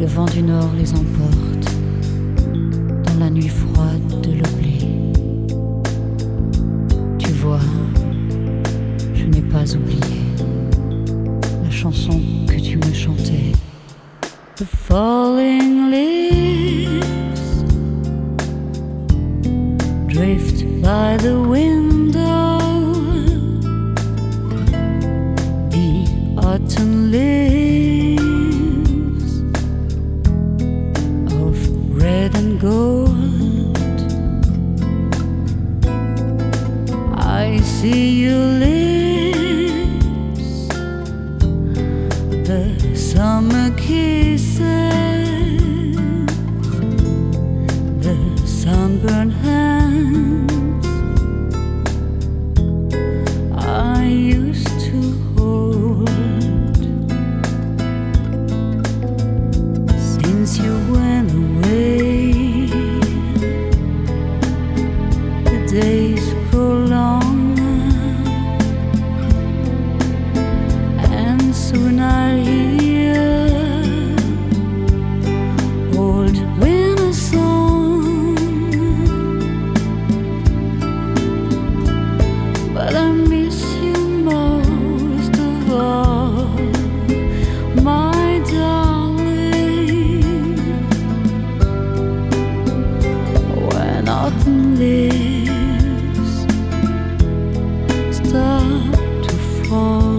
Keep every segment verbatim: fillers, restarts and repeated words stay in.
le vent du nord les emporte dans la nuit froide de l'oubli. Tu vois, je n'ai pas oublié la chanson que tu me chantais. The falling leaves drift by the window. The autumn leaves of red and gold. I see your lips, the summer kisses, the sunburned hands I used to hold. Since you went away, the days grow longer, and soon I'll hear old winter song. But I miss you most of all, my darling. When autumn leaves start to fall.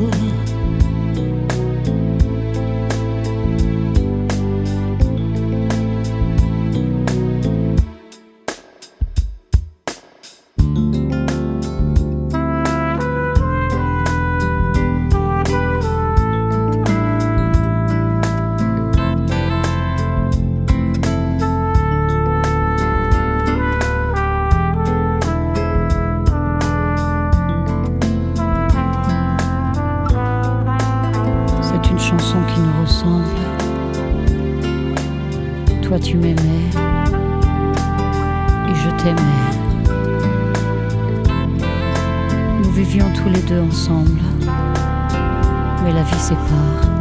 C'est une chanson qui nous ressemble. Toi tu m'aimais et je t'aimais. Nous vivions tous les deux ensemble, mais la vie sépare.